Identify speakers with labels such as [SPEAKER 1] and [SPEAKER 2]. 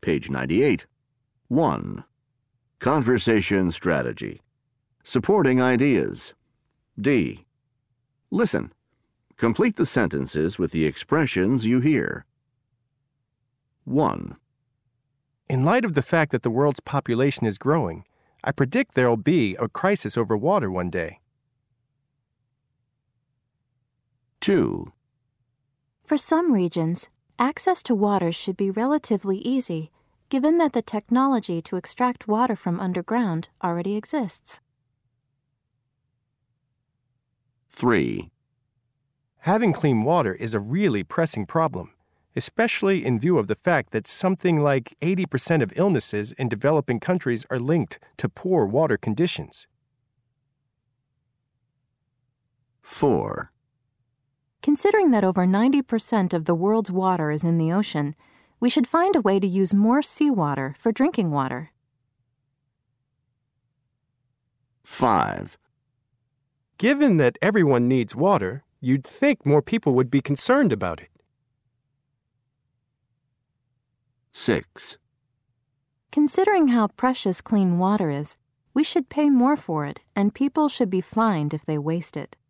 [SPEAKER 1] page 98. 1. Conversation strategy. Supporting ideas. D. Listen. Complete the sentences with the expressions you hear. 1.
[SPEAKER 2] In light of the fact that the world's population is growing, I predict there will be a crisis over water one day.
[SPEAKER 1] 2.
[SPEAKER 3] For some regions, access to water should be relatively easy, given that the technology to extract water from underground already exists.
[SPEAKER 1] 3.
[SPEAKER 2] Having clean water is a really pressing problem, especially in view of the fact that something like 80% of illnesses in developing countries are linked to poor water conditions.
[SPEAKER 1] 4.
[SPEAKER 3] Considering that over 90% of the world's water is in the ocean, we should find a way to use more seawater for drinking water.
[SPEAKER 1] 5.
[SPEAKER 2] Given that everyone needs water, you'd think more people would be concerned about it.
[SPEAKER 1] 6.
[SPEAKER 3] Considering how precious clean water is, we should pay more for it, and people should be fined if they waste it.